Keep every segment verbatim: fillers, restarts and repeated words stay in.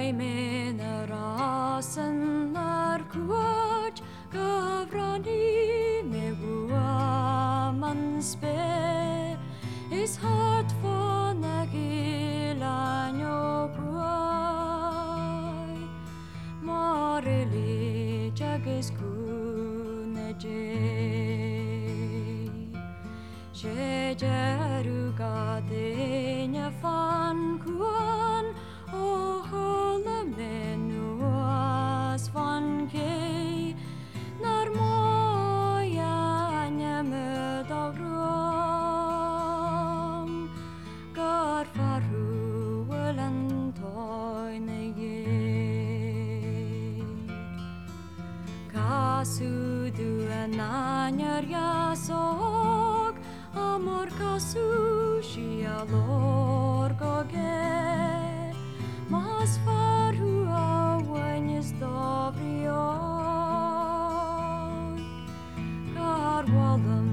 min rasen när kuach gavrani me bua man spe is hard for nagila nyo buai morili jagis kuneje Jejaruga denya fan kuan o hola menuas van ke nar moya nyame dagrum gar faru welan toyne ye kasu du ananyar yasok amor kasushi alor goge mas faru awenis dobrio gar walam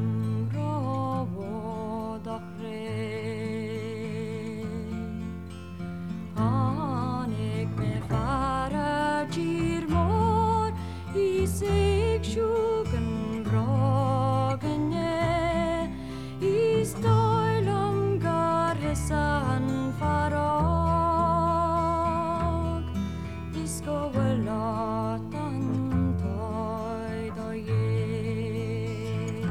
rovo dachre anik me fara girmor isik shugan rogenye Stoilom garesan farog Disco velatan toy doye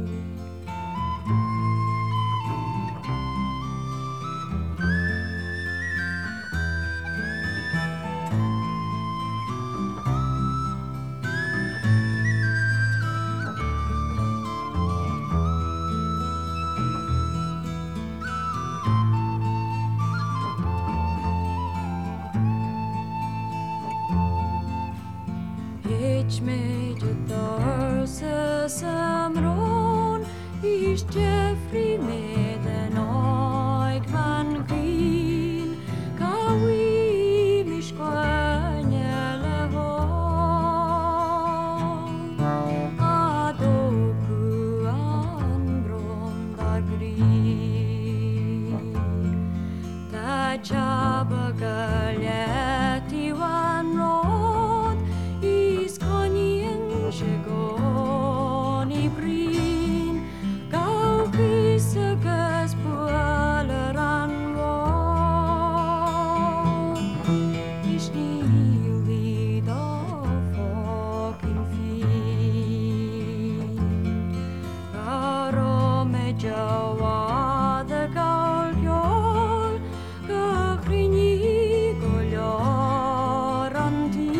Ich mit der Samron ich Jeffrey mit den Neugman Green Kawi mich kwanyele ho Adoku an bronda green Ta chabagaleti wan rod is konien shegoni brin gau kisagas pualeran rod is nili da fucking fin garo me jawa de gaul yol gakrini golyoranti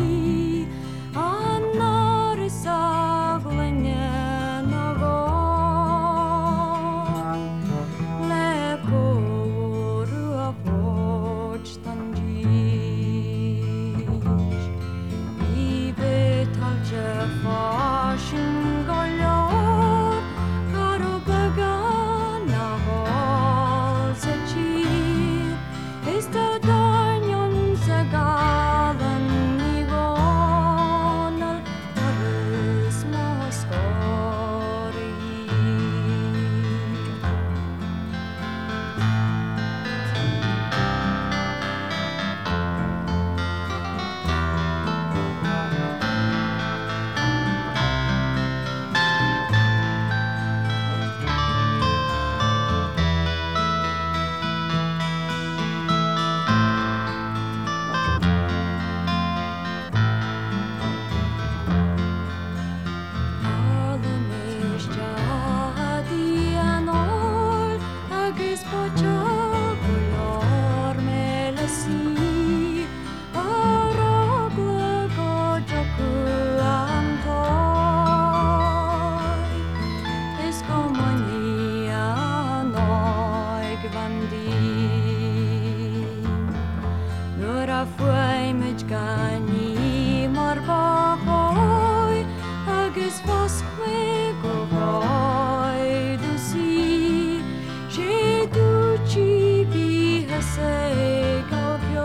Fuai mit gani marbahoy agus vasque go hoy du si je du chi bi hase gavyo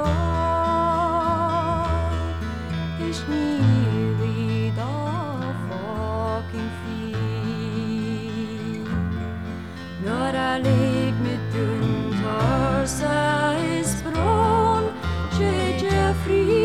is nili da fucking fi nora lig mit dun tar sais bron je Jeffrey